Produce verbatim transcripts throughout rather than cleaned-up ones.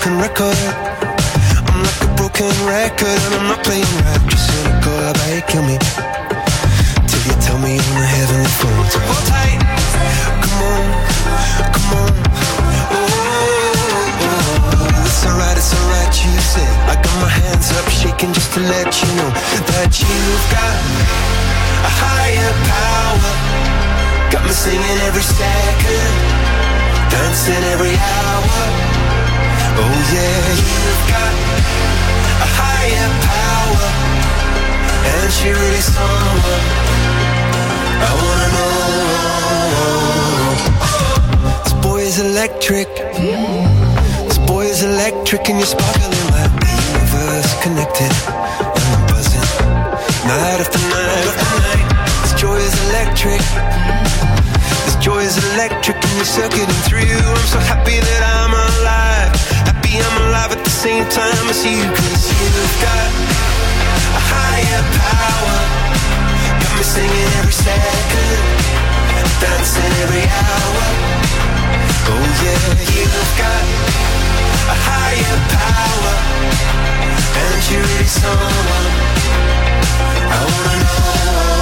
broken record. I'm like a broken record and I'm not playing right. Just cynical, I bet you kill me till you tell me on the heavenly phone. So hold tight, come on, come on. Oh, oh, oh. It's alright, it's alright, you said. I got my hands up shaking just to let you know that you've got a higher power. Got me singing every second, dancing every hour. Oh yeah, you've got a higher power, and she really someone I wanna know. This boy is electric. This boy is electric, and you're sparkling like the universe connected. And I'm buzzing night after night after night. This joy is electric. This joy is electric, and you're circuiting through. I'm so happy that I'm alive. Happy I'm alive at the same time as you. Cause you've got a higher power. Got me singing every second, dancing every hour. Oh yeah, you've got a higher power, and you're really someone I wanna know.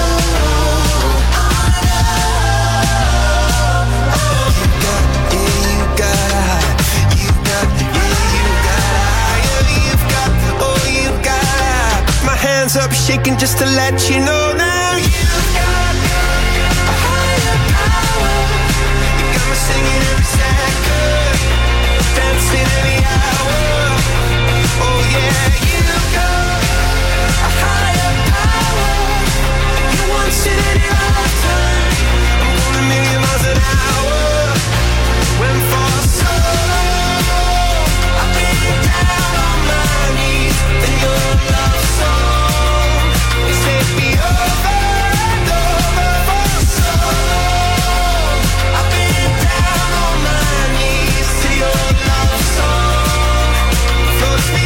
Hands up shaking just to let you know now you've got a higher power. You got me singing every second, dancing every hour. Oh yeah, you've got a higher power. You once in any lifetime. I'm going a million miles an hour. Went for so I've been down on my knees in your love song. Take me over and over for so long. I've been down on my knees to your love song. Floats me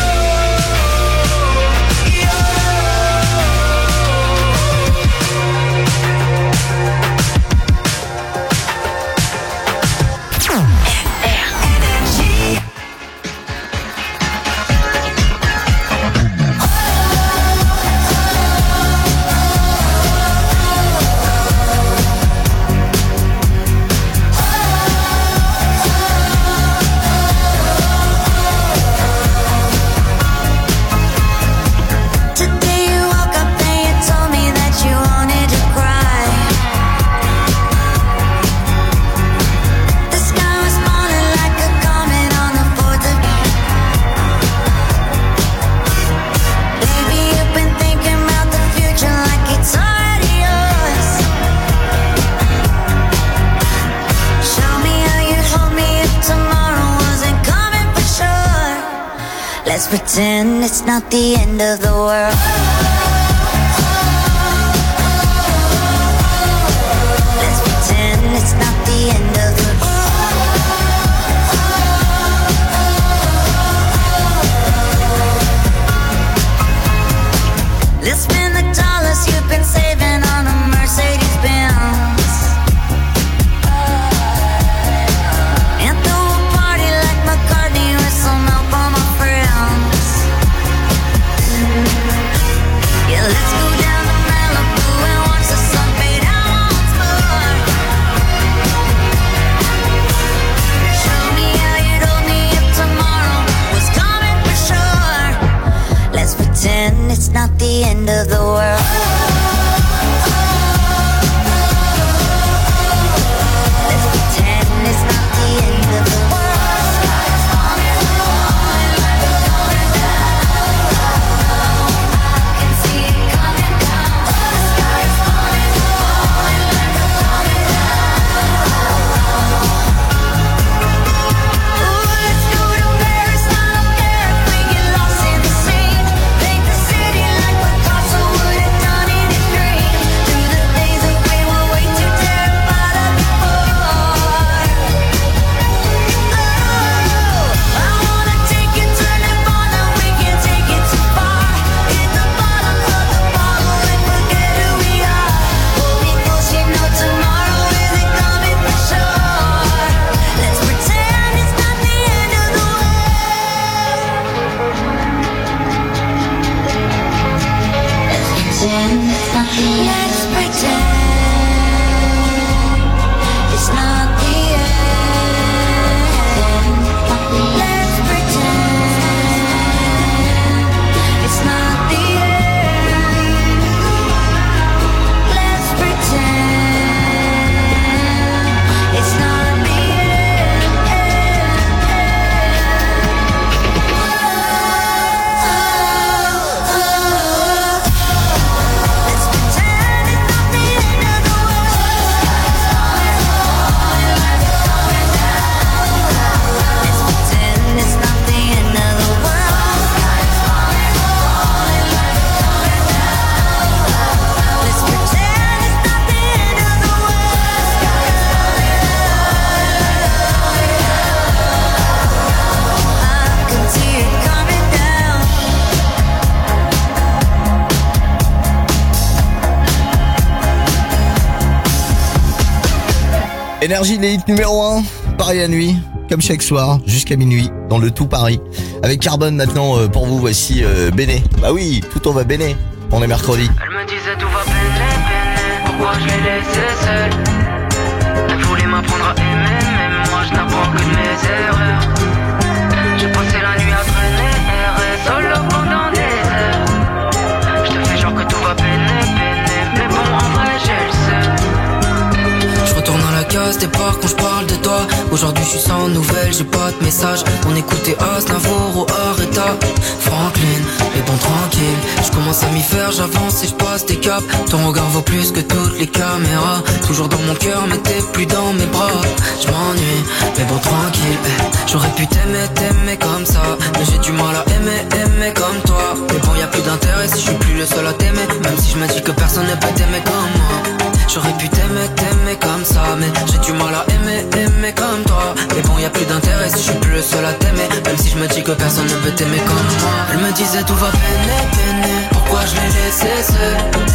pretend it's not the end of the world. Let's pretend it's not the end of the world. Let's spend the dollars you've been saving on a Mercedes Benz. And throw a party like McCartney with some help on my friend. Yeah, let's go down to Malibu and watch the sun fade out once more. Show me how you'd hold me if tomorrow was coming for sure. Let's pretend it's not the end of the world. Let's pretend it's not the end of the world. So Énergie, les hits numéro un, Paris à nuit, comme chaque soir, jusqu'à minuit, dans le tout Paris. Avec Carbone maintenant, euh, pour vous, voici euh, Béné. Bah oui, tout on va Béné, on est mercredi. Elle me disait tout va Béné, Béné, pourquoi je l'ai laissé seule? Elle voulait m'apprendre à aimer, mais moi je n'apprends que de mes erreurs. J'ai passé la nuit à traîner, errer solo pendant des heures. Je te fais genre que tout va Béné, Béné, mais bon en vrai j'ai le seul. Je retourne à la case départ quand je parle de toi. Aujourd'hui je suis sans nouvelles, j'ai pas de message. On écoutait Aznavour ou Arrêta, Franklin, les bons tranquilles. Je commence à m'y faire, j'avance et je passe des caps. Ton regard vaut plus que toutes les caméras. Toujours dans mon cœur mais t'es plus dans mes bras. Je m'ennuie, mais bon tranquille. J'aurais pu t'aimer, t'aimer comme ça, mais j'ai du mal à aimer, aimer comme toi. Mais bon y a plus d'intérêt si je suis plus le seul à t'aimer. Même si je me dis que personne ne peut t'aimer comme moi. J'aurais pu t'aimer, t'aimer comme ça, mais j'ai du mal à aimer, aimer comme toi. Mais bon y a plus d'intérêt si je suis plus le seul à t'aimer. Même si je me dis que personne ne peut t'aimer comme moi. Elle me disait tout va peiner, peiner, pourquoi je l'ai laissé seul?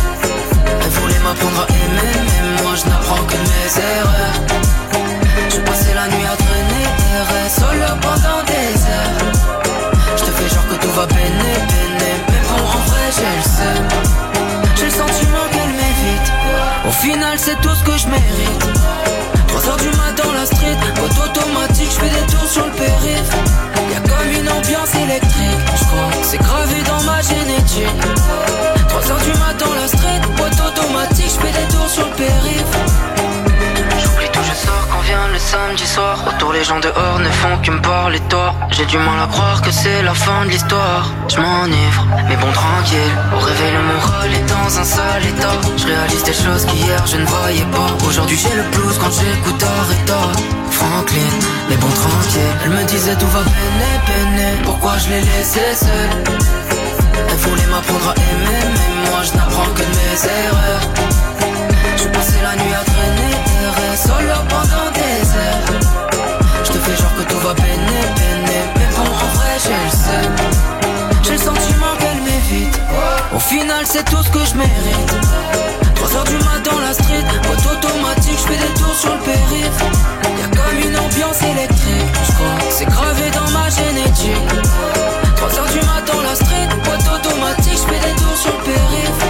Elle voulait m'apprendre à aimer, mais moi je n'apprends que mes erreurs. J'ai passé la nuit à traîner, errer solo pendant des heures. Je te fais genre que tout va peiner, peiner, mais bon en vrai j'ai le seum. J'ai le sentiment qu'elle m'évite, au final c'est tout ce que je mérite. Trois heures du matin dans la street, boîte automatique, je fais des tours sur le périph'. Y'a comme une ambiance électrique, je crois que c'est gravé dans ma génétique. Trois heures du matin dans la street, boîte automatique, je fais des tours sur le périph'. J'oublie tout, je sors quand vient le samedi soir. Autour les gens dehors ne font que me parler de toi. J'ai du mal à croire que c'est la fin de l'histoire. Je m'enivre, mais bon tranquille. Au réveil le moral est dans un sale état. Je réalise des choses qu'hier je ne voyais pas. Aujourd'hui j'ai le blues quand j'écoute Arrêta, Franklin, mais bon tranquille. Elle me disait tout va peiner, peiner, pourquoi je l'ai laissé seul? Elle voulait m'apprendre à aimer, mais moi je n'apprends que de mes erreurs. J'ai passé la nuit à traîner, errer solo pendant des heures. Je te fais genre que tout va peiner, peiner, mais bon en vrai j'ai le seum. J'ai le sentiment qu'elle m'évite, au final c'est tout ce que je mérite. Trois heures du matin dans la street, boîte automatique, je fais des tours sur le périph'. Y'a comme une ambiance électrique, je crois que c'est gravé dans ma génétique. Trois heures du matin dans la street, boîte automatique, je fais des tours sur le périph'.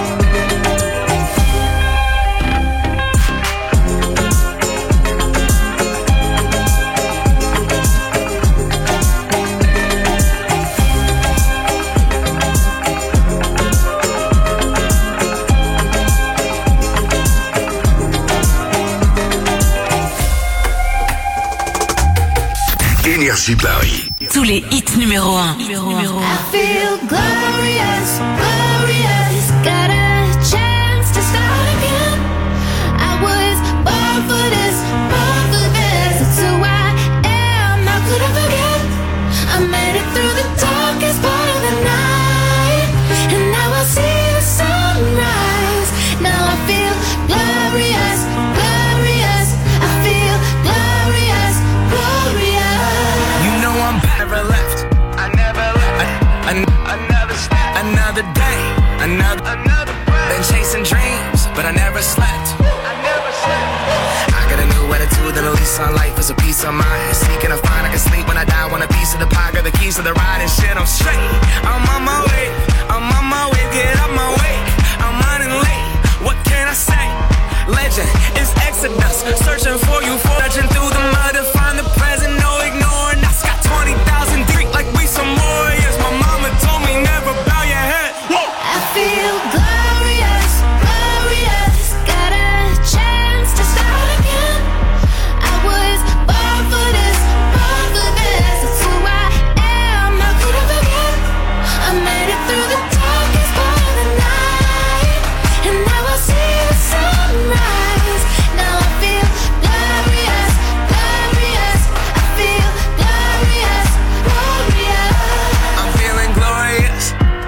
Énergie Paris. Tous les hits numéro un. Numéro un. I feel glorious, glorious. Got a chance to start again. I was born for this, born for this. It's who I am, how could I forget? I made it through the darkest part of the night, and now I see the sunrise. Now I feel glorious, glorious. I feel glorious, glorious. You know I'm never left. I never left. I, I, another step. Another day. Another. Another breath. Been chasing dreams, but I never slept. I never slept. I got a new attitude and a lease on life is a piece of mind. Seeking a find I can sleep when I die. Want a piece of the pie, got the keys to the ride and shit. I'm straight. I'm on my way. I'm on my way. Get up my way. I'm running late. What can I say? Legend is Exodus. Searching for you, forging through the mud to find the present. No ignoring us. Got twenty thousand deep like we some warriors. My mama told me never bow your head. I feel glorious, glorious. Got a chance to start again. I was born for this, born for this. It's who I am, how could I forget? I made it through the darkest part of the night, and now I see the sunrise. Now I feel glorious, glorious. I feel glorious, glorious. I'm feeling glorious.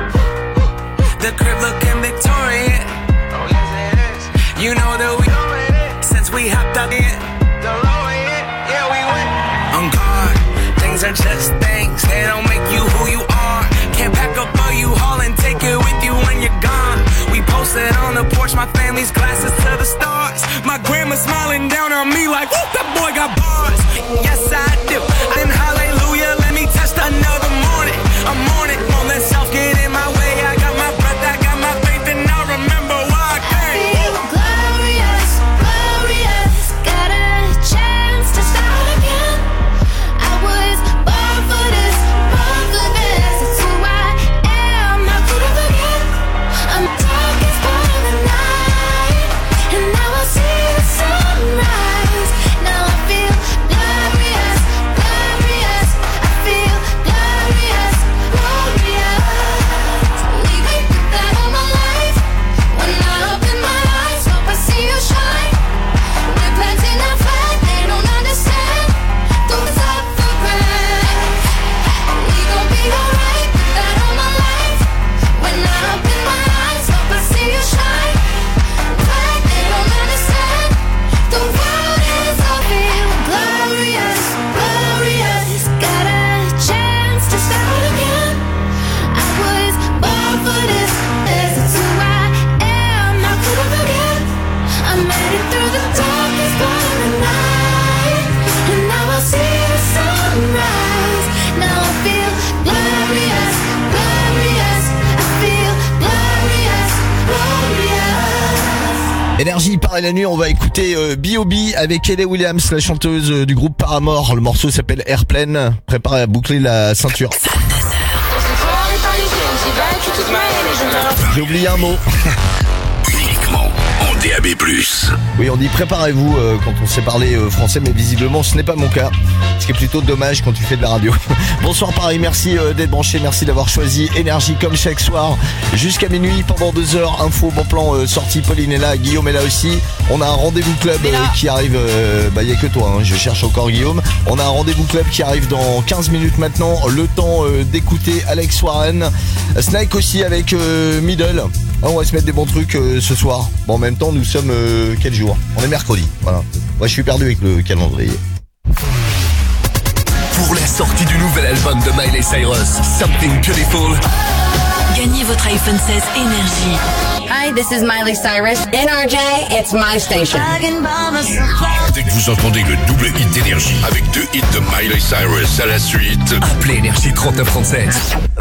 The crib looking Victorian. Oh yes it is. You know that we since we hopped out in. The Lorient, yeah we went. On guard, things are just things. They don't make you who you are. Can't pack up all you haul and take it with you when you're gone. We posted on the porch, my my family's glasses to the stars. My grandma smiling down on me like, whoop, that boy got bars. Yes, I do. And hallelujah, let me test another morning. I'm on it, won't let self get in my way. I got my breath, I got my faith, and I remember why I came. Feel glorious, glorious. Got a chance to start again. I was born for this, born for this. It's who I am, not good to forget. I'm dark as part of the night, and now I see the sunrise. Now I feel glorious, glorious. I feel glorious, glorious. Leaving that all my life. When I open my eyes, hope I see you shine. We're planting our flag, they don't understand. Don't stop for grand. We gon' be alright. With that all my life. When I open my eyes, hope I see you shine. Flag, they don't understand. The world is all feel glorious, glorious. Got a chance to start again. I was born for this. This is who I am. Not gonna forget. I made it through the darkest part of the night, and now I see the sunrise. Now I feel glorious, glorious. I feel glorious, glorious. Énergie pareil la nuit, on va écouter euh, B O B avec Hayley Williams, la chanteuse euh, du groupe Paramore. Le morceau s'appelle Airplane. Préparez à boucler la ceinture. J'ai oublié un mot. Uniquement en D A B plus. Oui, on dit préparez-vous euh, quand on sait parler euh, français, mais visiblement ce n'est pas mon cas. Ce qui est plutôt dommage quand tu fais de la radio. Bonsoir Paris, merci euh, d'être branché, merci d'avoir choisi Énergie comme chaque soir. Jusqu'à minuit, pendant deux heures, info, bon plan, euh, sortie, Pauline est là, Guillaume est là aussi. On a un rendez-vous club euh, qui arrive, euh, bah il y a que toi, hein, je cherche encore Guillaume. On a un rendez-vous club qui arrive dans quinze minutes maintenant. Le temps euh, d'écouter Alex Warren. Snake aussi avec euh, Middle. Ah, on va se mettre des bons trucs euh, ce soir. Bon, en même temps, nous sommes euh, quel jour ? On est mercredi, voilà. Moi, je suis perdu avec le calendrier. Pour la sortie du nouvel album de Miley Cyrus, Something Beautiful, Gagnez votre iPhone seize Énergie. Hi, this is Miley Cyrus. N R J, it's my station. Dès que vous entendez le double hit d'énergie avec deux hits de Miley Cyrus à la suite, appelez Énergie trente-neuf trente-sept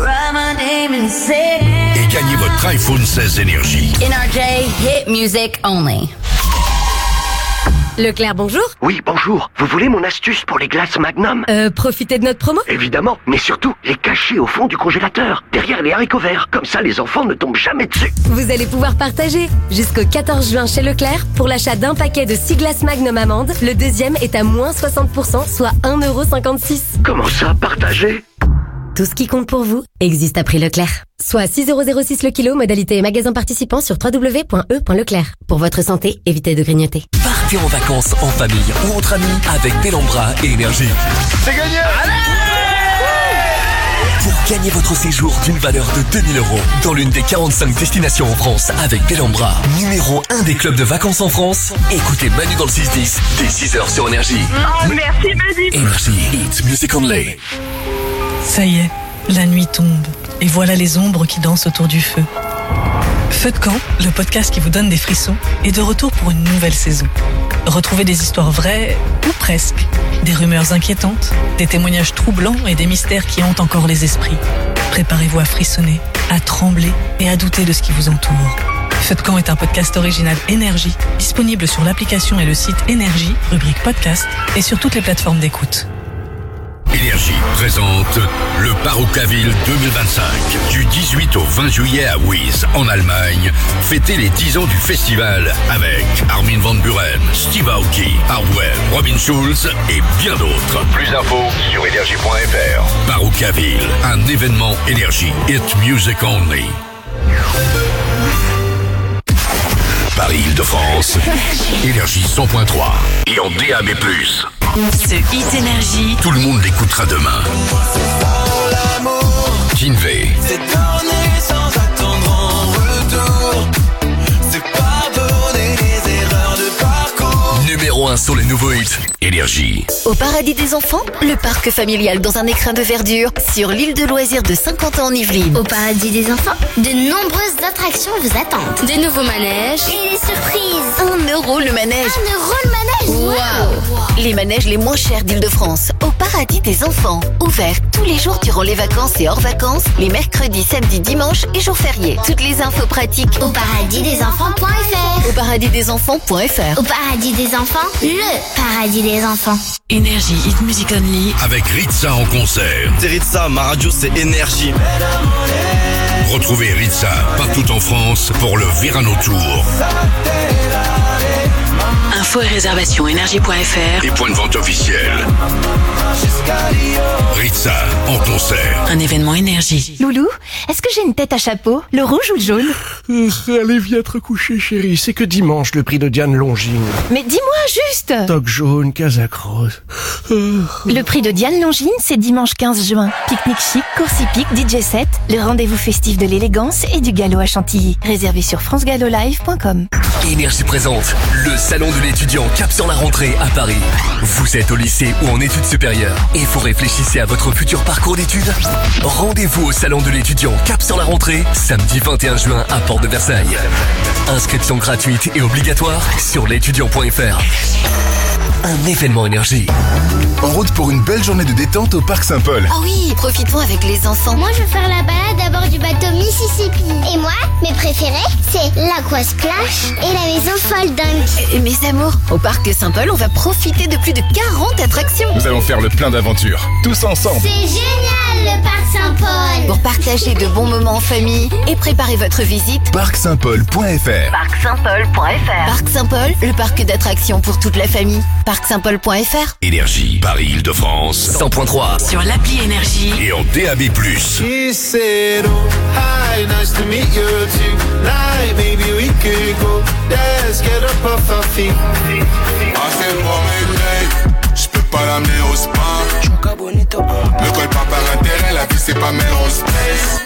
et gagnez votre iPhone seize énergie. N R J, hit music only. Leclerc, bonjour. Oui, bonjour. Vous voulez mon astuce pour les glaces Magnum ? Euh, profitez de notre promo ? Évidemment, mais surtout, les cacher au fond du congélateur, derrière les haricots verts. Comme ça, les enfants ne tombent jamais dessus. Vous allez pouvoir partager. Jusqu'au quatorze juin chez Leclerc, pour l'achat d'un paquet de six glaces Magnum amandes, le deuxième est à moins soixante pour cent, soit un euro cinquante-six. Comment ça, partager ? Tout ce qui compte pour vous existe à prix Leclerc. Soit six euros zéro six le kilo, modalité et magasin participant sur w w w point e point leclerc. Pour votre santé, évitez de grignoter. Partez en vacances en famille ou entre amis avec Bellambra et Énergie. C'est gagné! Pour gagner votre séjour d'une valeur de deux mille euros dans l'une des quarante-cinq destinations en France avec Bellambra, numéro un des clubs de vacances en France, écoutez Manu dans le six dix dès six heures sur Énergie. Oh, merci Manu. Énergie, it's music only. Ça y est, la nuit tombe, et voilà les ombres qui dansent autour du feu. Feu de camp, le podcast qui vous donne des frissons, est de retour pour une nouvelle saison. Retrouvez des histoires vraies, ou presque, des rumeurs inquiétantes, des témoignages troublants et des mystères qui hantent encore les esprits. Préparez-vous à frissonner, à trembler et à douter de ce qui vous entoure. Feu de camp est un podcast original Énergie, disponible sur l'application et le site Énergie, rubrique podcast, et sur toutes les plateformes d'écoute. Énergie présente le Paroucaville deux mille vingt-cinq. Du dix-huit au vingt juillet à Wies, en Allemagne. Fêtez les dix ans du festival avec Armin van Buren, Steve Aoki, Hardwell, Robin Schulz et bien d'autres. Plus d'infos sur énergie point f r. Paroucaville, un événement Énergie. Hit music only. Paris-Île-de-France, Énergie cent point trois et en D A B plus. Ce hit Énergie, tout le monde l'écoutera demain. Kinvey. C'est donné sans attendre en retour. C'est pardonner les erreurs de parcours. Numéro un sur les nouveaux hits. Et Énergie. Au paradis des enfants, le parc familial dans un écrin de verdure sur l'île de loisirs de Saint-Quentin en Yvelines. Au paradis des enfants, de nombreuses attractions vous attendent. Des nouveaux manèges et des surprises. Un euro le manège. Un euro le manège. Waouh! Les manèges les moins chers d'Île-de-France. Au paradis des enfants. Ouvert tous les jours durant les vacances et hors vacances, les mercredis, samedis, dimanches et jours fériés. Toutes les infos pratiques Au paradis des enfants point f r. au paradis des enfants point f r. Au paradis des enfants, le paradis des enfants. Énergie Hit Music Only. Avec Ritza en concert. C'est Ritza, ma radio c'est Énergie. Retrouvez Ritza partout en France pour le Virano Tour. Info et réservation énergie point f r. Et point de vente officiel. Ritza en concert. Un événement Énergie. Loulou, est-ce que j'ai une tête à chapeau? Le rouge ou le jaune? euh, Allez, viens te recoucher, chérie. C'est que dimanche, le prix de Diane Longine. Mais dis-moi juste! Toque jaune, casaque rose. Euh... Le prix de Diane Longine, c'est dimanche quinze juin. Pique-nique chic, course hippique, D J set, le rendez-vous festif de l'élégance et du galop à Chantilly. Réservé sur france gallo live point com. Énergie présente le salon de l'étudiant Cap sur la rentrée à Paris. Vous êtes au lycée ou en études supérieures et vous réfléchissez à votre futur parcours d'études? Rendez-vous au salon de l'étudiant Cap sur la rentrée, samedi vingt et un juin à Porte de Versailles. Inscription gratuite et obligatoire sur l'étudiant point f r. Un événement Énergie. En route pour une belle journée de détente au Parc Saint-Paul. Oh oui, profitons avec les enfants. Moi, je veux faire la balade à bord du bateau Mississippi. Et moi, mes préférés, c'est l'Aqua Splash et la maison Fold Dunk. Et mes amours, au Parc Saint-Paul, on va profiter de plus de quarante attractions. Nous allons faire le plein d'aventures, tous ensemble. C'est génial, le Parc Saint-Paul. Pour partager de bons moments en famille et préparer votre visite, parc saint paul point f r. parc saint paul point f r. Parc Saint-Paul, le parc d'attractions pour toute la famille. parc saint paul point f r. Énergie, Paris-Île-de-France. cent point trois. Sur l'appli Énergie. Et en D A B plus. He said, oh, hi, nice to meet you tonight. Maybe we could go, let's get up off our feet. Assez-moi mes je peux pas l'amener au spa. Ne colle pas par intérêt, la vie c'est pas Melrose Place.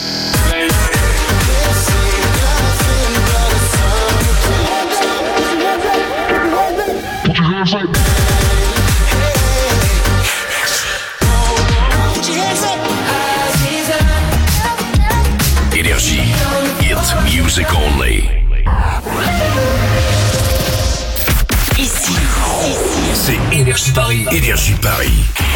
Énergie, hit music only. Ici, c'est Énergie Paris. Énergie Paris.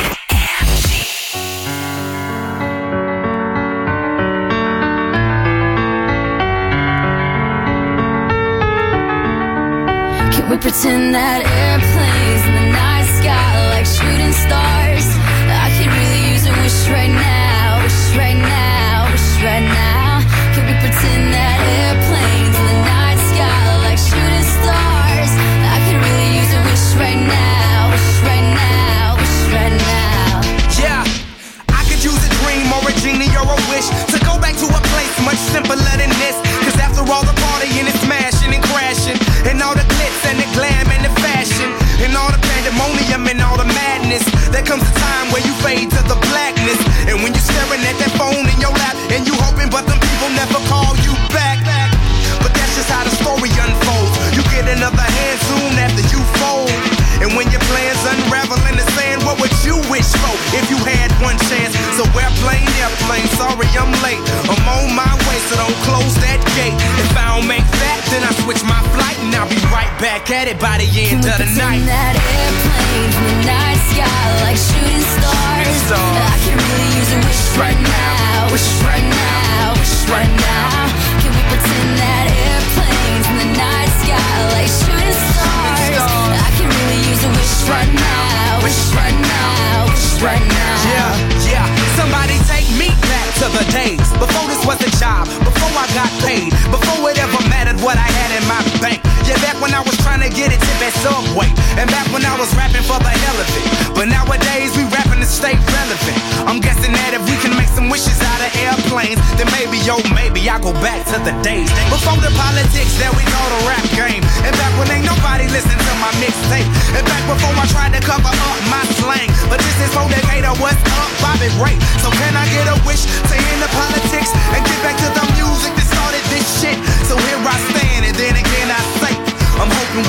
Can we pretend that airplanes in the night sky like shooting stars? I could really use a wish right now, wish right now, wish right now. Can we pretend that airplanes in the night sky like shooting stars? I could really use a wish right now, wish right now, wish right now. Yeah, I could use a dream or a genie or a wish to go back to a place much simpler than this. Cause after all the partying and smashing and crashing, and all the glitz and the glam and the fashion, and all the pandemonium and all the madness, there comes a time where you fade to the blackness. And when you're staring at that phone in your lap, and you hoping but them people never call you back. But that's just how the story unfolds. You get another hand soon after you fold. And when your plans unravel in the sand, what would you wish for if you had one chance? So airplane, airplane, sorry I'm late. I'm on my way, so don't close that gate. If I don't make that, then I switch my flight, and I'll be right back at it by the end of the night. That airplane in the night sky like shooting stars. I can really use a wish right now, wish right now, wish right now. Can we pretend that airplanes in the night sky like shooting stars? I can really use a wish right now, wish right now, wish right now. Yeah, yeah, somebody take me back to the days before this was a job, before I got paid, before it ever mattered what I had in my bank. Yeah, back when I was trying to get a tip at Subway, and back when I was rapping for the hell of it. But nowadays we rapping to stay relevant. I'm guessing that if we can make some wishes out of airplanes, then maybe, yo, maybe I go back to the days before the politics that we call the rap game. And back when ain't nobody listened to my mixtape. And back before I tried to cover up my slang. But this is for Decatur, what's up, Bobby Ray? So can I get a wish to end the politics and get back to the music that started this shit? So here I stand, and then again I say, I'm hoping we can make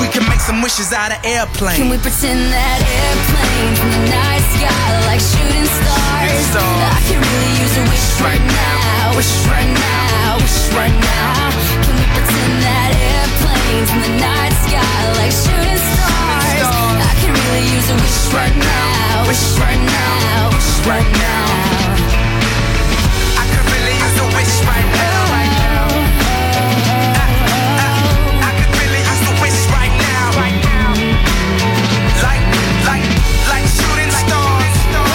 some wishes out of airplane. Can we pretend that airplanes in the night sky like shooting stars? I can really use a wish right now, wish right now, wish right now. Can we pretend that airplanes in the night sky like shooting stars? I can really use a wish right now, wish right now, wish right now. I could really use a wish right now, right now. I, I, I could really use a wish right now, right now. Like, like, like shooting stars.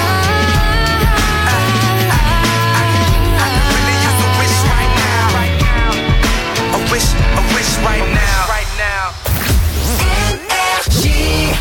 I, I, I, I could really use a wish right now, right now. A wish, a wish right now, right now. Energy.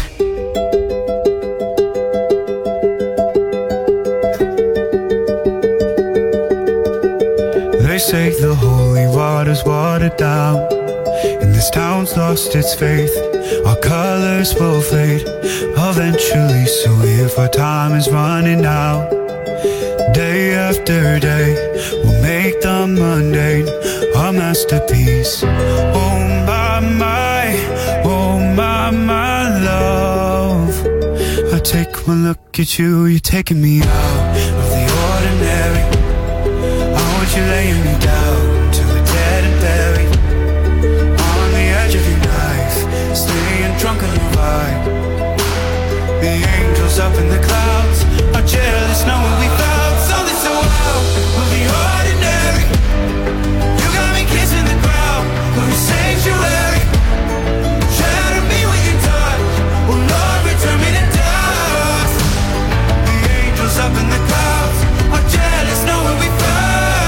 They say the holy water's watered down, and this town's lost its faith. Our colors will fade eventually, so if our time is running out, day after day, we'll make the mundane our masterpiece. Oh my, my, oh my, my love, I take one look at you, you're taking me out of the ordinary. You're laying me down to the dead and buried on the edge of your knife, staying drunk on your vibe. The angels up in the clouds are jealous knowing we found something so wild of the ordinary. You got me kissing the ground of your sanctuary. Shatter me when you touch, oh Lord, return me to dust. The angels up in the clouds are jealous knowing we found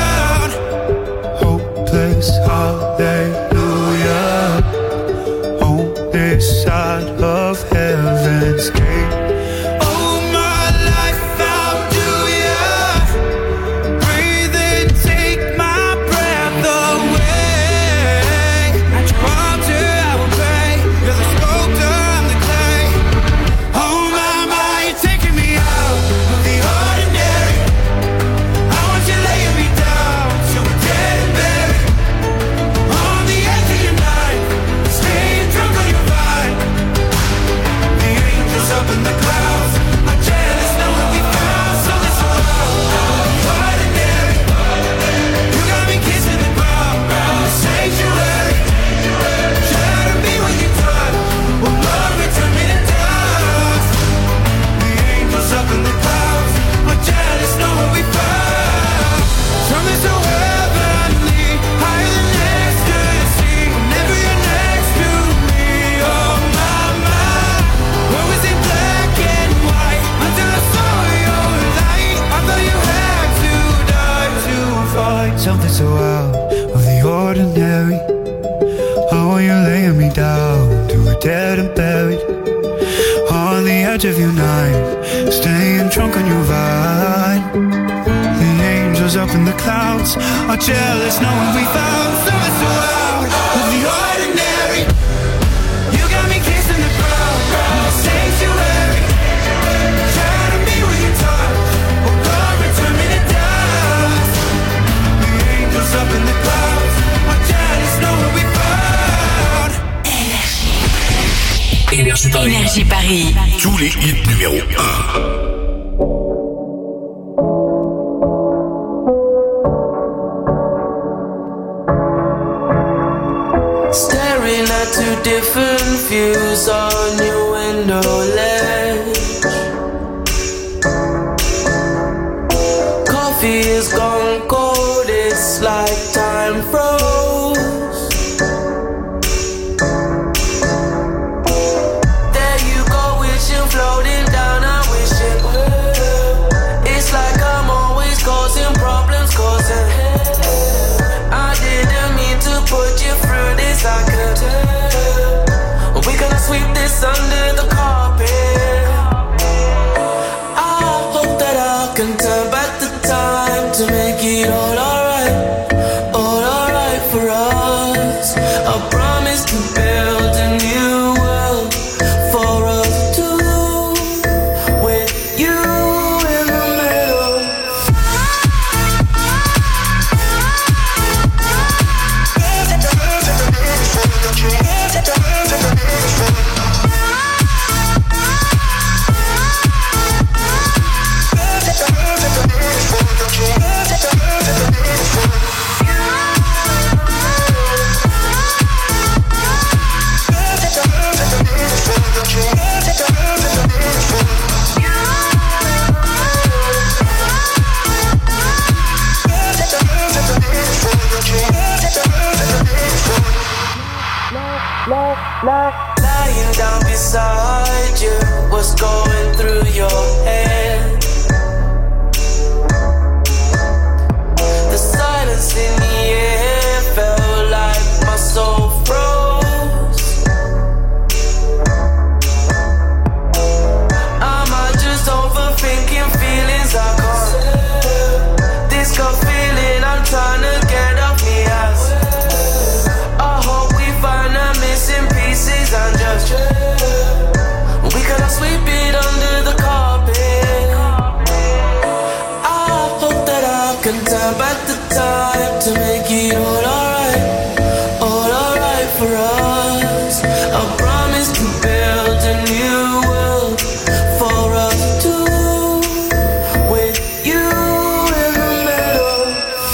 hopeless hallelujah on this side of heaven's gate. Oh, my life found you, yeah. Breathe and take my breath away. At your altar I will pray. You're the sculptor, I'm the clay. Oh my, my, you're taking me out of the ordinary. I want you laying me down to a dead and buried on the edge of your night, staying drunk on your vine. The angels up in the clouds are jealous knowing we found something so ordinary. You got me kissing the ground in the sanctuary. Shatter me when you touch, oh Lord, return me to dust. The angels up in the clouds are jealous knowing we found something so heavenly, higher than ecstasy. Whenever you're next to me, oh my, my. What was it black and white until I saw your light? I thought you had to die to find something so out of the ordinary. Oh, you're laying me down to a dead and buried on the edge of your night, staying drunk on your vine. The angels up in the clouds are jealous knowing we found something so out of the ordinary. You got me kissing the ground in the sanctuary. Shatter me when you touch, oh Lord, return me to dust. The angels up in the clouds are jealous knowing we found. Énergie Paris. Énergie Paris. Tous les hits numéro un. Staring at two different views on your window ledge. Coffee is gone cold, it's like time froze. There you go, wishing, floating down, I'm wishing. It's like I'm always causing problems, causing I didn't mean to put you through this, I could tell. We gonna sweep this under the carpet. I hope that I can turn back the time to make it all can tap back the time to make it all alright, all alright for us. I promise to build a new world for us two, with you in the middle.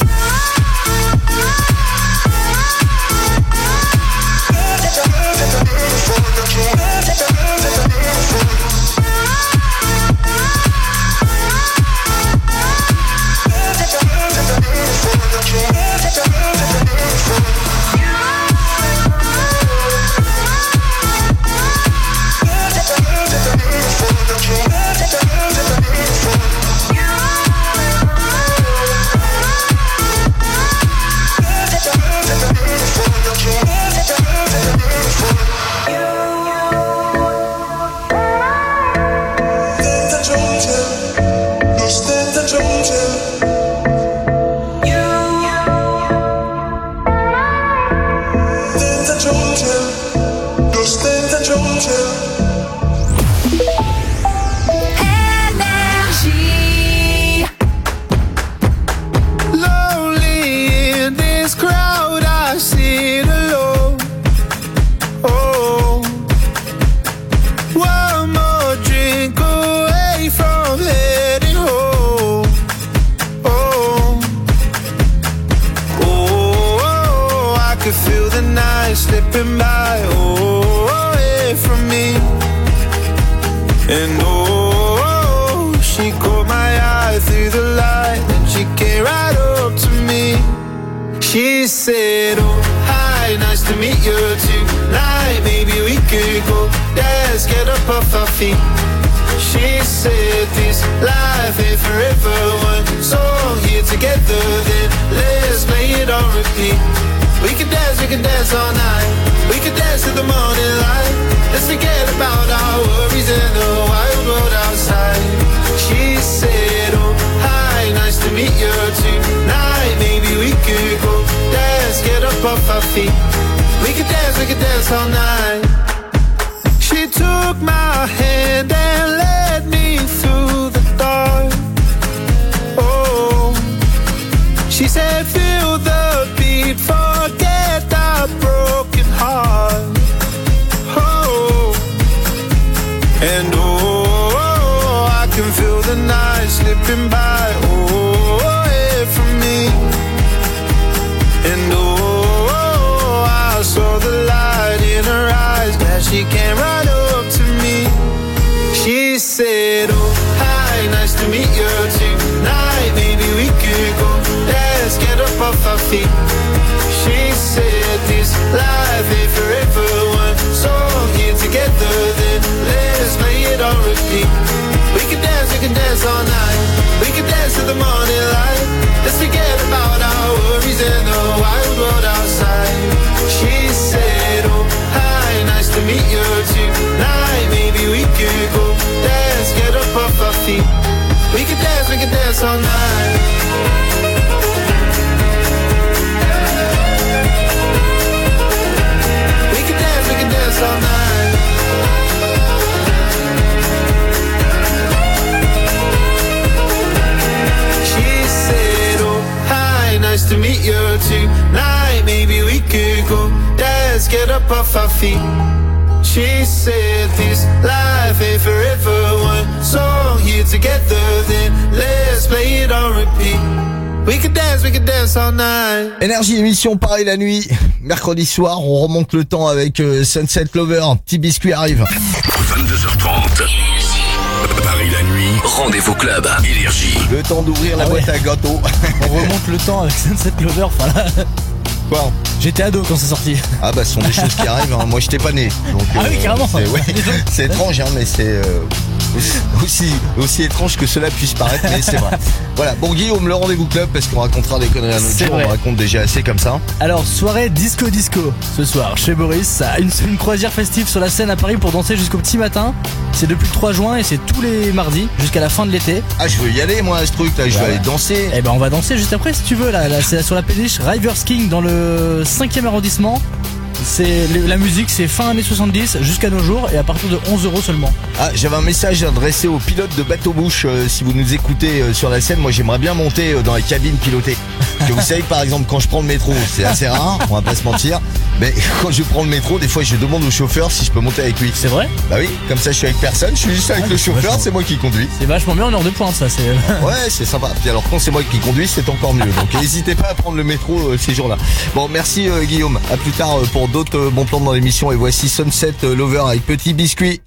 Lonely in this crowd, I sit alone. Oh, one more drink away from heading home. Oh, oh, oh, I could feel the night slipping by. Oh, away from me. And oh, she caught my eye through the light, and she came right up to me. She said, oh, hi, nice to meet you tonight. Maybe we could go dance, get up off our feet. She said, this life ain't forever. One song here together, then let's play it on repeat. We can dance, we can dance all night. We can dance to the morning light. Let's forget about our worries and the wild world outside. She said, oh, hi, nice to meet you tonight. Maybe we could go dance, get up off our feet. We could dance, we could dance all night. She took my hand and led me through the dark. Oh, she said, feel the beat, forget our broken heart. Oh, and oh, I can feel the night slipping by. Oh, away from me. And oh, I saw the light in her eyes. Glad she came right up to me. She said, oh, hi, nice to meet you tonight. Maybe we could go dance, get up off our feet. She said, this life ain't forever. One song here together, then let's play it on repeat. We can dance, we can dance all night. We can dance to the morning light. Let's forget about our worries and the wild world outside. She said, oh, hi, nice to meet you tonight. Maybe we could go dance, get up off our feet. We can dance, we can dance all night. We can dance, we can dance all night. She said, oh, hi, nice to meet you tonight. Maybe we could go dance, get up off our feet. She said, this life ain't forever. One song here together, then let's play it on repeat. We can dance, we can dance all night. Énergie, émission Paris la nuit. Mercredi soir, on remonte le temps avec euh, Sunset Lover. Petit biscuit arrive. vingt-deux heures trente. Paris la nuit. Rendez-vous club. Énergie. Le temps d'ouvrir la Ah ouais. boîte à gâteaux. On remonte le temps avec Sunset Lover. Enfin là, Quoi? j'étais ado quand c'est sorti. Ah bah ce sont des choses qui arrivent, hein. Moi j'étais pas né. Donc, Ah oui, carrément. C'est, ouais, c'est étrange, hein, mais c'est euh, aussi, aussi étrange que cela puisse paraître, mais c'est vrai. Voilà, bon Guillaume, le rendez-vous club, parce qu'on racontera des conneries à notre C'est jour, vrai. on raconte déjà assez comme ça. Alors, soirée disco disco ce soir chez Boris. Une, une croisière festive sur la scène à Paris pour danser jusqu'au petit matin. C'est depuis le trois juin et c'est tous les mardis jusqu'à la fin de l'été. Ah, je veux y aller moi à ce truc là, je Voilà. vais aller danser. Eh ben on va danser juste après si tu veux là, là c'est sur la péniche Rivers King dans le cinquième arrondissement. c'est la musique, c'est fin années soixante-dix jusqu'à nos jours et à partir de onze euros seulement. Ah, j'avais un message adressé aux pilotes de bateau-bouche. Euh, si vous nous écoutez euh, sur la scène, moi j'aimerais bien monter euh, dans les cabines pilotées. Que vous savez que par exemple quand je prends le métro, c'est assez rare, on va pas se mentir. Mais quand je prends le métro, des fois je demande au chauffeur si je peux monter avec lui. C'est vrai? Bah oui, comme ça je suis avec personne, je suis juste avec Ah, le c'est chauffeur, vachement- c'est moi qui conduis. C'est vachement bien en heure de pointe, ça. C'est. Ouais, c'est sympa. Puis alors quand c'est moi qui conduis, c'est encore mieux. Donc n'hésitez pas à prendre le métro euh, ces jours-là. Bon, merci euh, Guillaume. À plus tard euh, pour d'autres euh, bons plans dans l'émission. Et voici Sunset euh, Lover avec Petit Biscuit.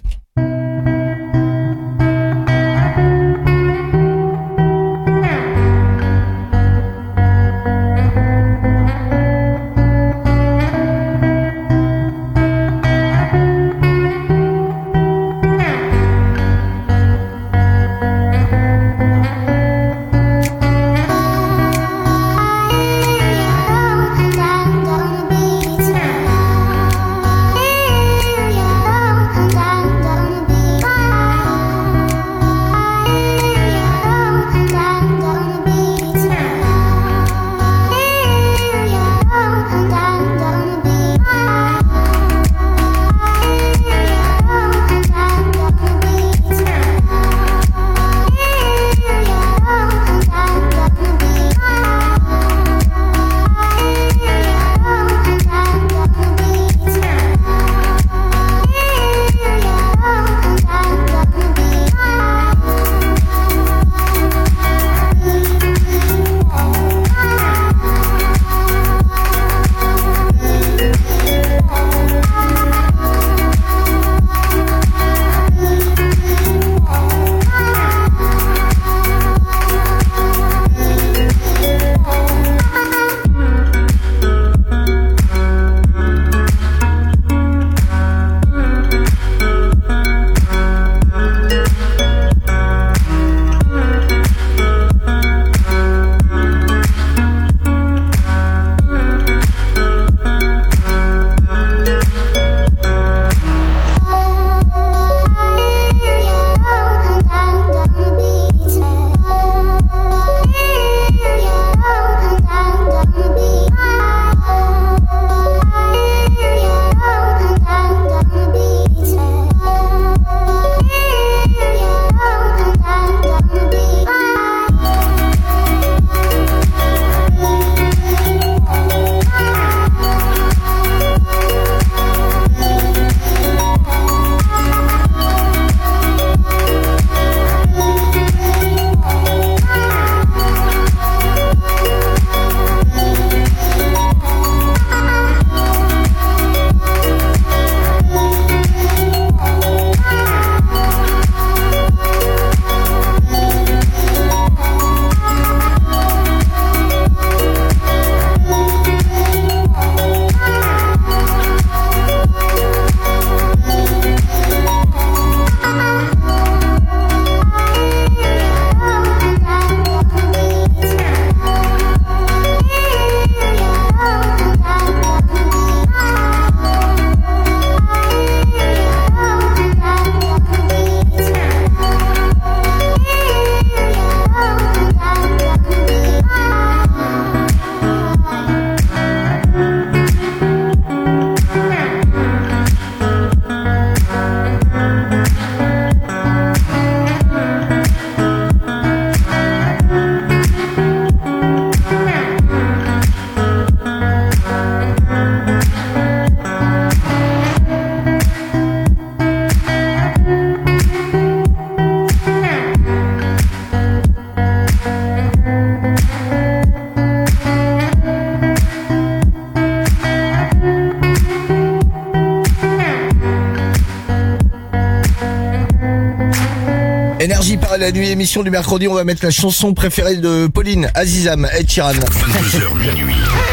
Énergie par la nuit, émission du mercredi, on va mettre la chanson préférée de Pauline, Azizam, Ed Sheeran. vingt-deux heures minuit.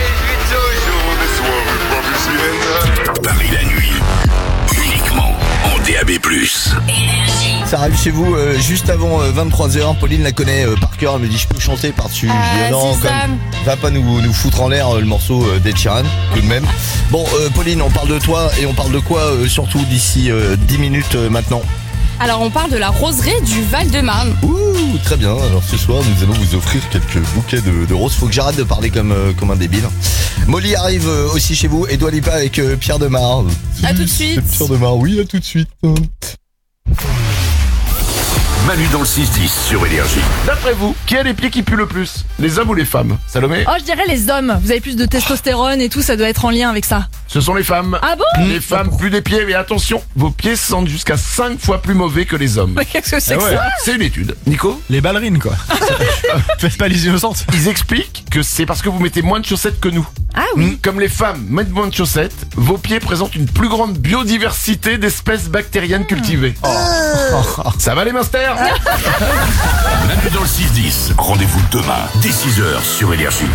Paris la nuit, uniquement en D A B plus. Ça arrive chez vous euh, juste avant euh, vingt-trois heures. Pauline la connaît euh, par cœur. Elle me dit je peux chanter par-dessus. Je dis, non, comme, va pas nous, nous foutre en l'air euh, le morceau euh, d'Ed Sheeran tout de même. Bon, euh, Pauline, on parle de toi et on parle de quoi euh, surtout d'ici euh, dix minutes euh, maintenant. Alors on parle de la roseraie du Val-de-Marne. Ouh, très bien. Alors ce soir, nous allons vous offrir quelques bouquets de, de roses. Faut que j'arrête de parler comme, euh, comme un débile. Molly arrive euh, aussi chez vous et Dua Lipa avec euh, Pierre Demar. À tout de suite. Pierre Demar, oui, à tout de suite. Manu dans le six dix sur Énergie. D'après vous, qui a les pieds qui puent le plus? Les hommes ou les femmes? Salomé? Oh, je dirais les hommes. Vous avez plus de testostérone et tout, ça doit être en lien avec ça. Ce sont les femmes. Ah bon? Les femmes puent des pieds, mais attention, vos pieds sentent jusqu'à cinq fois plus mauvais que les hommes. Mais qu'est-ce que c'est Ah que ouais, ça? C'est une étude. Nico? Les ballerines, quoi. Faites pas les innocentes. Ils expliquent que c'est parce que vous mettez moins de chaussettes que nous. Ah oui. Comme les femmes mettent moins de chaussettes, vos pieds présentent une plus grande biodiversité d'espèces bactériennes cultivées. Oh. Ça va les masters? Manu dans le six dix. Rendez-vous demain, dès six heures sur Énergie.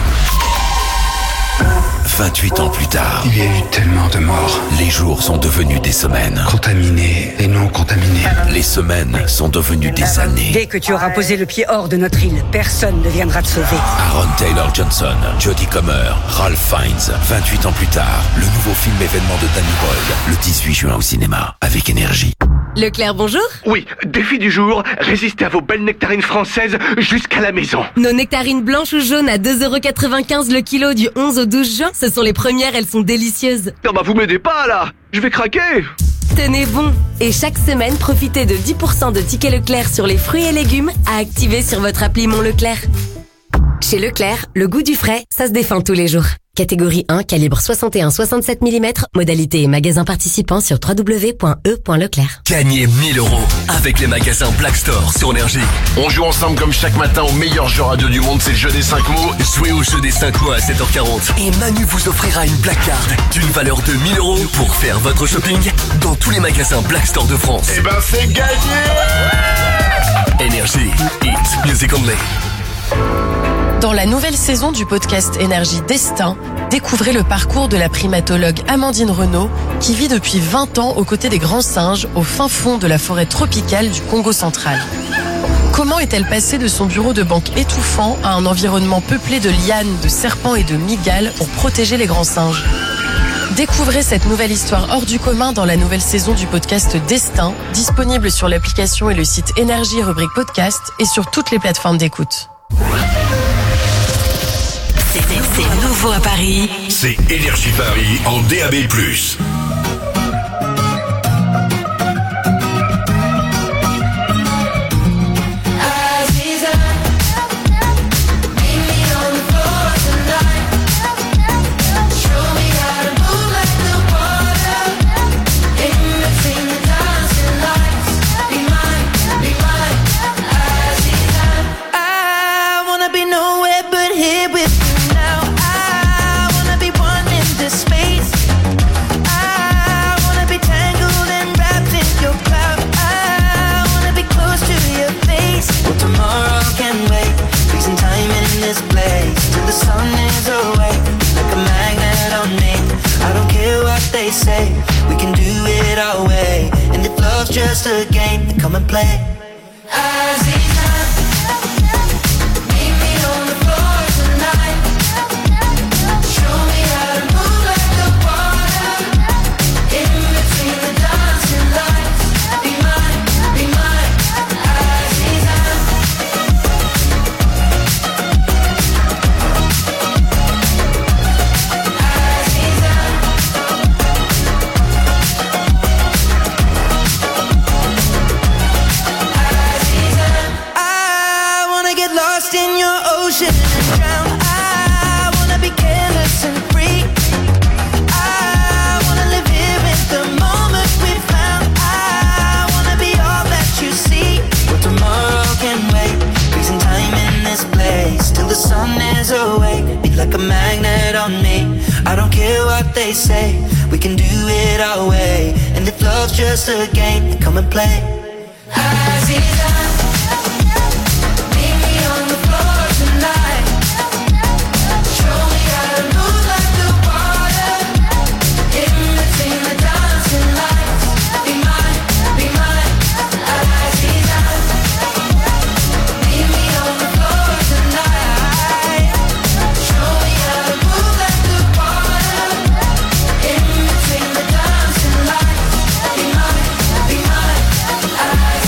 vingt-huit ans plus tard, Il y a eu tellement de morts. les jours sont devenus des semaines. Contaminés et non contaminés. Les semaines sont devenues des années. Dès que tu auras posé le pied hors de notre île, personne ne viendra te sauver. Aaron Taylor Johnson, Jodie Comer, Ralph Fiennes. vingt-huit ans plus tard, le nouveau film événement de Danny Boyle, le dix-huit juin au cinéma, avec Énergie. Leclerc, bonjour. Oui, défi du jour, résistez à vos belles nectarines françaises jusqu'à la maison. Nos nectarines blanches ou jaunes à deux euros quatre-vingt-quinze le kilo du onze au douze juin. Ce sont les premières, elles sont délicieuses. Non bah vous m'aidez pas là, je vais craquer. Tenez bon. Et chaque semaine, profitez de dix pour cent de tickets Leclerc sur les fruits et légumes à activer sur votre appli Mon Leclerc. Chez Leclerc, le goût du frais, ça se défend tous les jours. Catégorie un, calibre soixante et un soixante-sept millimètres, modalité et magasin participant sur w w w point e point leclerc. Gagnez mille euros avec les magasins Black Store sur Énergie. On joue ensemble comme chaque matin au meilleur jeu radio du monde, c'est le jeu des cinq mots. Jouez au jeu des cinq mots à sept heures quarante. Et Manu vous offrira une Black Card d'une valeur de mille euros pour faire votre shopping dans tous les magasins Black Store de France. Eh ben c'est gagné. Énergie, Hit Music Only. Dans la nouvelle saison du podcast Énergie Destin, découvrez le parcours de la primatologue Amandine Renaud qui vit depuis vingt ans aux côtés des grands singes au fin fond de la forêt tropicale du Congo central. Comment est-elle passée de son bureau de banque étouffant à un environnement peuplé de lianes, de serpents et de mygales pour protéger les grands singes? Découvrez cette nouvelle histoire hors du commun dans la nouvelle saison du podcast Destin, disponible sur l'application et le site Énergie rubrique podcast et sur toutes les plateformes d'écoute. C'est nouveau à Paris. C'est Énergie Paris en D A B plus. Say we can do it our way, and if love's just a game, then come and play. Aziza, meet me on the floor tonight. Show me how to move like the water in between the dancing lights. Be mine, be mine, Aziza. In your ocean and drown. I wanna be careless and free. I wanna live here in the moment we found. I wanna be all that you see. But tomorrow can wait. Freezing time in this place till the sun is awake. Be like a magnet on me. I don't care what they say. We can do it our way. And if love's just a game, then come and play. Aziza. I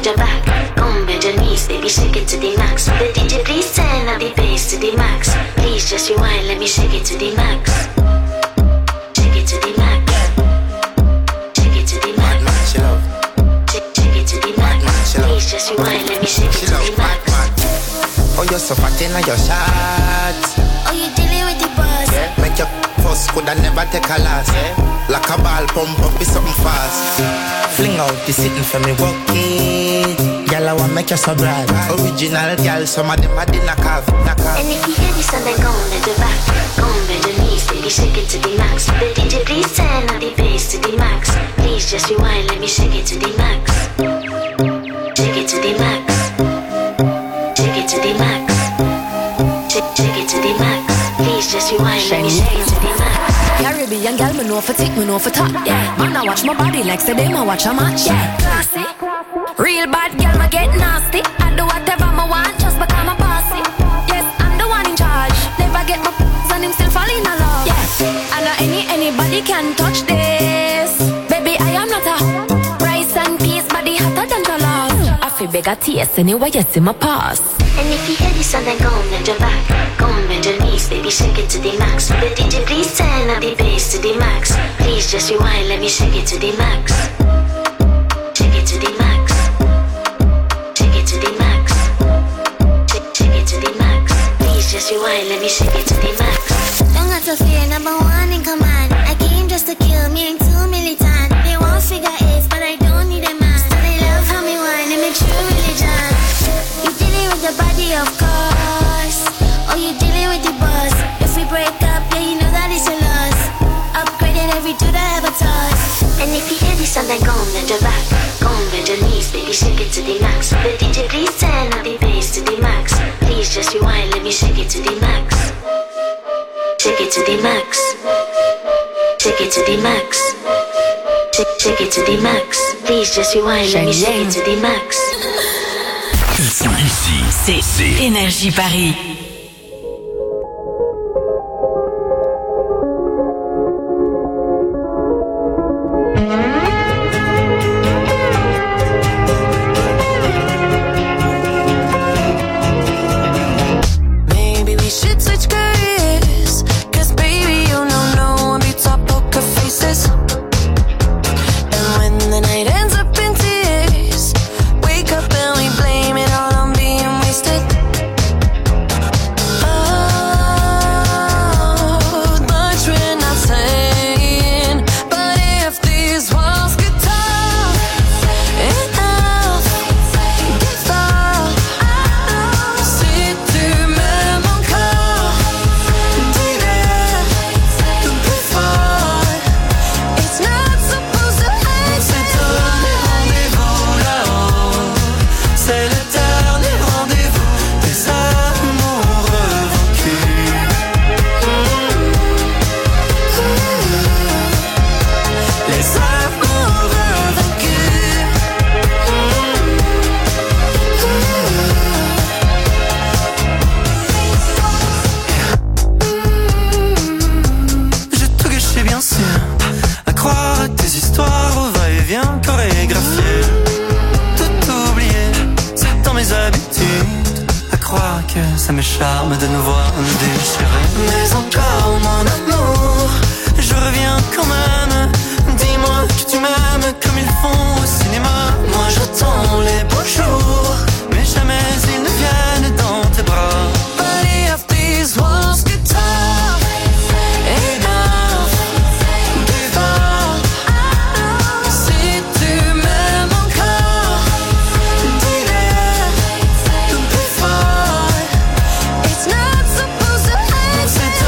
your back. Come bend your knees, baby, shake it to the max. The D J please turn up the bass to the max. Please just rewind, let me shake it to the max. Shake it to the max. Shake it to the max. Shake, shake it to the max. Please just rewind, let me shake it to the max. Oh, you're so fat in your shots. Oh, you dealing with the boss? Yeah. Make your first could I never take a loss. Yeah. Like a ball pump up with something fast. Fling out the sitting for me walk it. Girl, I want make you so bright. Original girl, some of them are the knock off, knock off. And if you hear this and then go on the back. Go on bend your knees, baby, shake it to the max. The D J please turn up the bass to the max. Please just rewind, let me shake it to the max. Shake it to the max. Shake it to the max. Shake, shake it to the max. Please just rewind, let me shake it to the max. Caribbean girl, me know for tick, me know for top, yeah. Man, I watch my body like say them, I watch a match, yeah. Classy, real bad girl, me get nasty. I do whatever I want, just because I'm bossy. Yes, I'm the one in charge. Never get my p***s and him still fall in love, yeah. And not any, anybody can touch this. Baby, I am not a rice and peas, body hotter than jollof. I feel beg a taste anyway, you see my pass. And if you hear this and then go on bend your back. Go on bend your knees, baby, shake it to the max. The D J please turn up the bass to the max. Please just rewind, let me shake it to the max. Shake it to the max. Shake it to the max. Shake, shake it to the max. Please just rewind, let me shake it to the max. Don't have to fear, number one in command. I came just to kill me, ain't too militant. They won't figure it, but I don't need a man. So they love how me whine, I'm a true religion. You dealing with the body, of course. Oh, you dealing with the boss. If we break up, yeah, you know that it's a loss. Upgraded every dude I ever touched. And if you hear this and then go on bend your back. Go on bend your knees, baby, shake it to the max. The D J please turn up the bass to the max. Please just rewind, let me shake it to the max. Shake it to the max. Shake it to the max. Shake, shake it to the max. Please just rewind, let me shake it to the max. Ici, ici, c'est Énergie Paris. Maybe we should switch careers. Cause baby, you know no one beats our poker faces. And when the night ends up in tears, wake up and we blame it all on being wasted. ça me charme de nous voir déchirés. Mais encore mon amour, je reviens quand même. Dis-moi que tu m'aimes comme ils font au cinéma. Moi j'attends les beaux jours, mais jamais ils ne viennent dans tes bras. Body of these walls get tough. Enough, give up. Si tu m'aimes encore, dis-le plus fort. It's not supposed to end.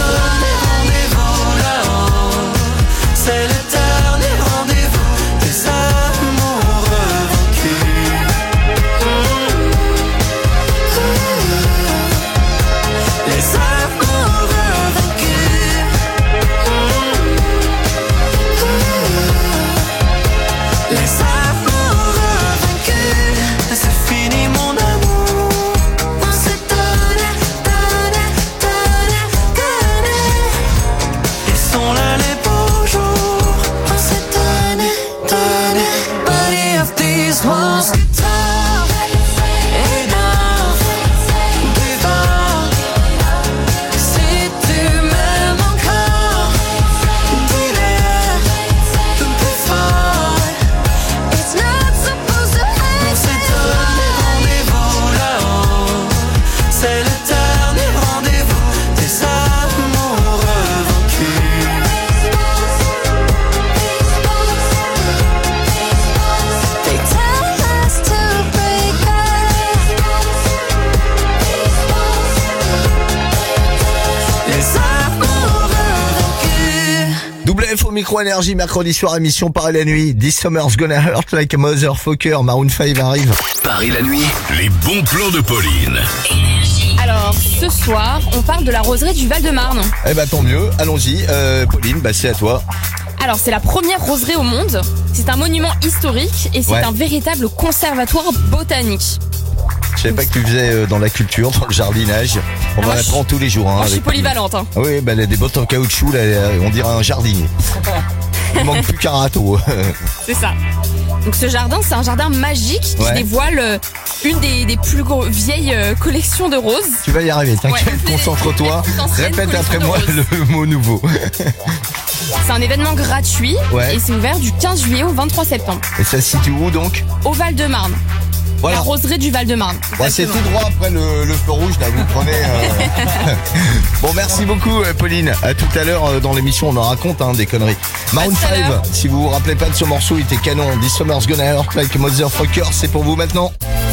Double F au micro énergie, mercredi soir, émission Paris la nuit. This summer's gonna hurt like a motherfucker. Maroon cinq arrive. Paris la nuit, les bons plans de Pauline. Alors, ce soir, on parle de la roseraie du Val-de-Marne. Eh bah tant mieux, allons-y. Euh, Pauline, bah c'est à toi. Alors, c'est la première roseraie au monde. C'est un monument historique et c'est Ouais. un véritable conservatoire botanique. Je savais pas que tu faisais euh, dans la culture, dans le jardinage. On Ah, en moi, je- apprend tous les jours. Hein, Moi, je suis avec- polyvalente. Hein. Ah oui, bah elle a des bottes en caoutchouc, là, on dirait un jardinier. Il manque plus qu'un râteau. C'est ça. Donc ce jardin, c'est un jardin magique qui Ouais. dévoile euh, une des, des plus gros- vieilles euh, collections de roses. Tu vas y arriver, t'inquiète, Ouais. concentre-toi. Les plus anciennes Répète après collections moi de le mot nouveau. C'est un événement gratuit Ouais. et c'est ouvert du quinze juillet au vingt-trois septembre. Et ça se situe où donc? Au Val-de-Marne. Voilà. La roseraie du Val-de-Marne. Ouais, c'est tout droit après le, le feu rouge, là, vous prenez... euh, bon, merci beaucoup, euh, Pauline. À tout à l'heure, euh, dans l'émission, on en raconte hein, des conneries. Maroon À tout à cinq, l'heure. si vous vous rappelez pas de ce morceau, il était canon. This summer's gonna hurt like a motherfucker, c'est pour vous maintenant.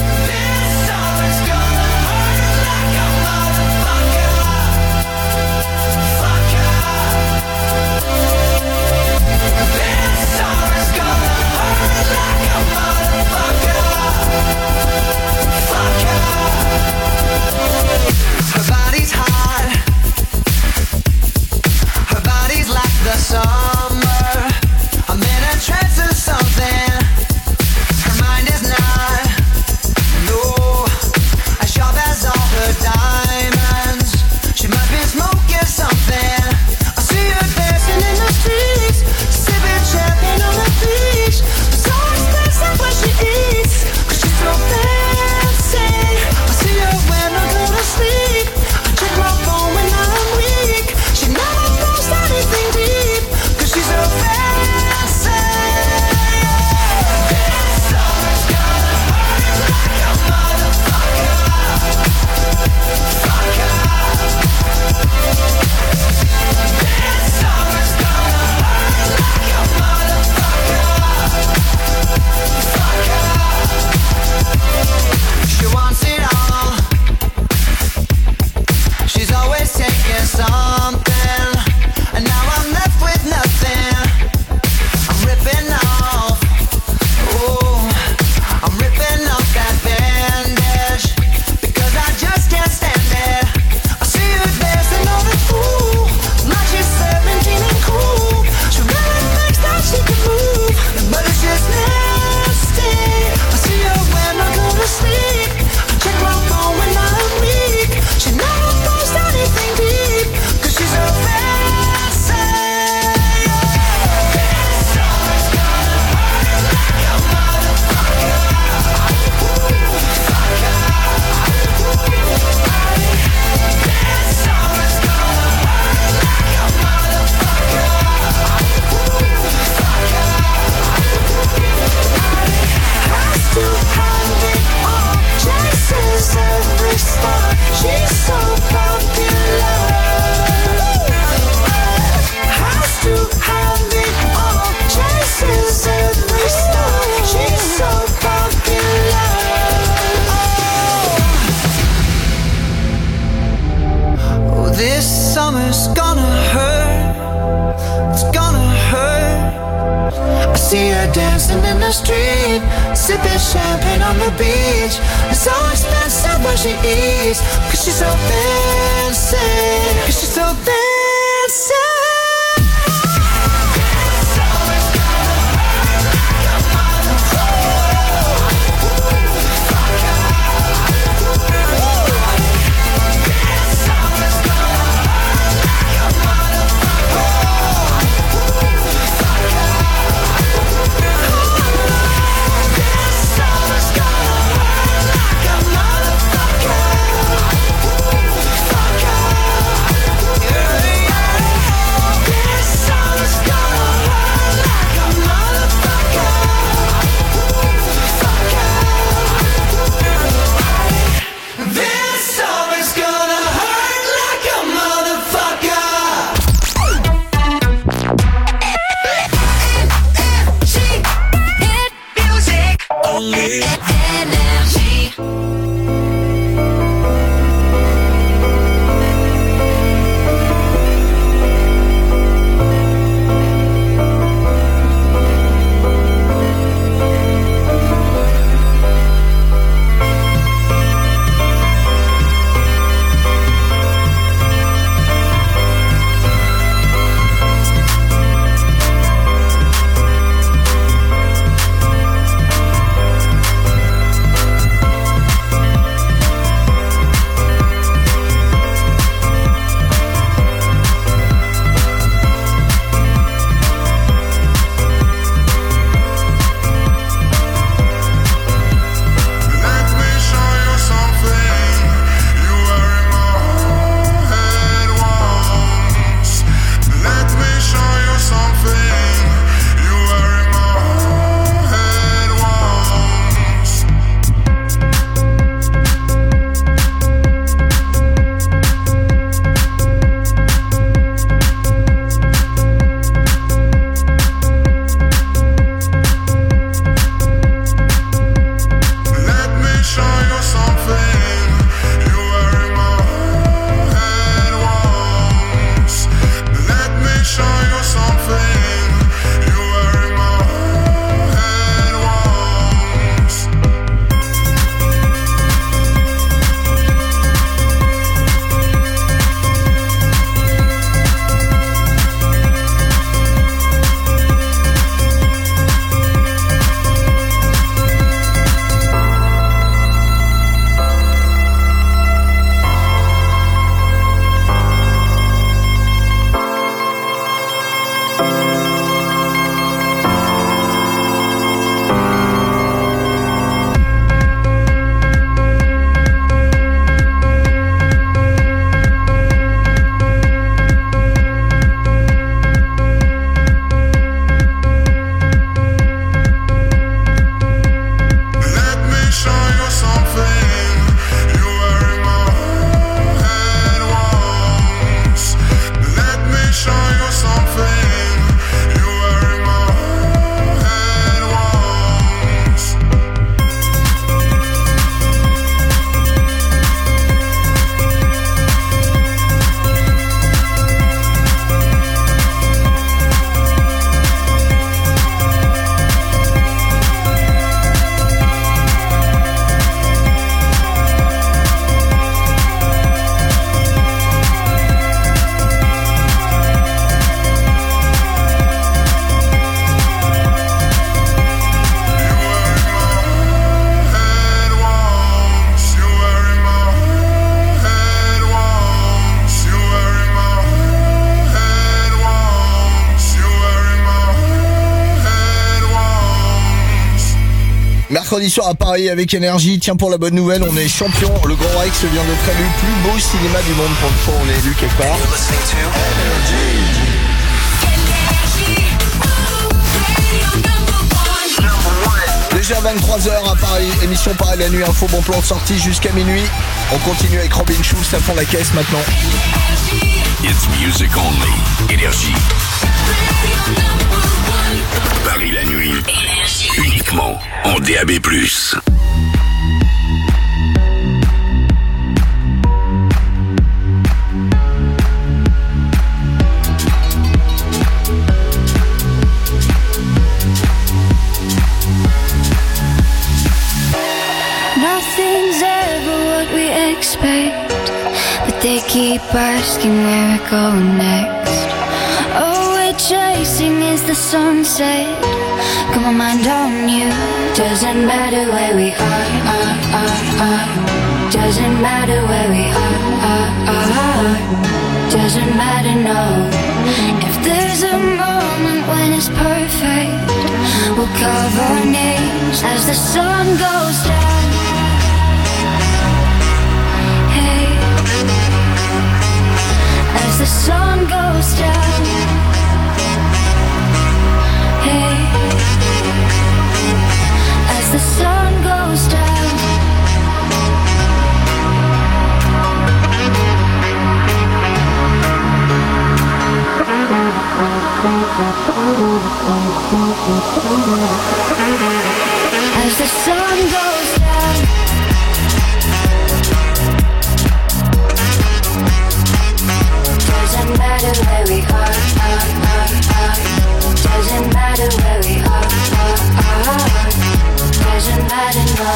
Her body's hot. Her body's like the summer. I'm in a trance or something. Her mind is not. No, as sharp as all her diamonds. She must be smoking something. I see her dancing in the streets, sipping champagne on the beach. It's so expensive what she eats, 'cause she's so fancy. I see her when I go to sleep. I check my phone when I'm weak. She never posts anything deep, 'cause she's so fancy. This summer's gonna hurt like a motherfucker. Fucker. This summer's gonna hurt like a motherfucker. Fucker. She wants it all. She's always taking something, and now I'm left with nothing. I'm ripping off, oh, I'm ripping off that bandage, because I just can't stand it. I see her dancing on the pool, like she's seventeen and cool. She really thinks that she can move, but it's just nasty. I see her when I go to sleep. I check my phone when I'm weak. She never posts anything deep, 'cause she's so fancy. This summer's gonna hurt like a motherfucker. Fucker. This summer's gonna hurt like a motherfucker. Fucker. Has to have it all, chases every star. She's so popular. Has to have it all, chases every star. She's so popular. Oh, this summer's gonna hurt. It's gonna hurt. I see her dancing in the street, sipping champagne on the beach. It's so expensive what she eats, 'cause she's so fancy. 'Cause she's so fancy. Yeah. something you were in my head once. Let me show you something you were in my head once. Let me show you something you were in my head once. You were in my head once. You were in my head once. You were in my head once. Mercredi soir à Paris avec Énergie. Tiens, pour la bonne nouvelle, on est champion. Le Grand Rex vient d'être élu plus beau cinéma du monde. Pour une fois, on est élu quelque part. Déjà vingt-trois heures à Paris, émission Paris la nuit, info, bon plan de sortie jusqu'à minuit. On continue avec Robin Schulz, à fond la caisse maintenant. It's music only. Énergie. Paris la nuit. Uniquement en D A B plus. Nothing's ever what we expect, but they keep asking where we're going next. All we're chasing is the sunset. Got my mind on you. Doesn't matter where we are, are, are, are. Doesn't matter where we are, are, are. Doesn't matter, no. If there's a moment when it's perfect, we'll carve our names as the sun goes down. As the sun goes down, hey. As the sun goes down. As the sun goes down. Doesn't matter where we are, are, are, are. Doesn't matter where we are, are, are. Doesn't matter, no.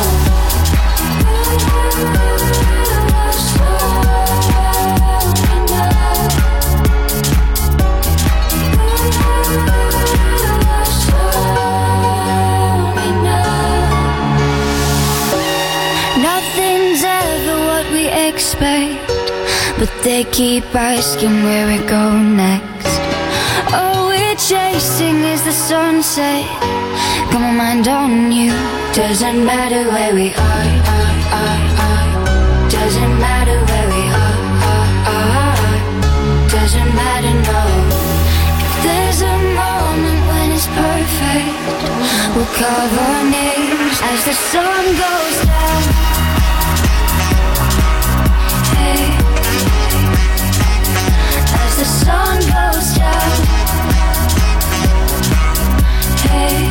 Nothing's ever what we expect, but they keep asking where we go next. All we're chasing is the sunset. Got my mind on you. Doesn't matter where we are, are, are, are. Doesn't matter where we are, are, are. Doesn't matter, no. If there's a moment when it's perfect, we'll carve our names as the sun goes down. Hey. As the sun goes down, hey.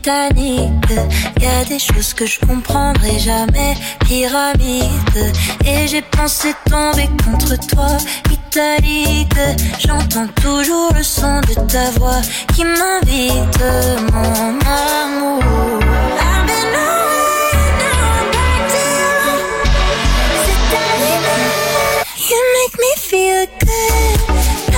Titanic. Y a des choses que je comprendrai jamais. Pyramide. Et j'ai pensé tomber contre toi. Italique. J'entends toujours le son de ta voix qui m'invite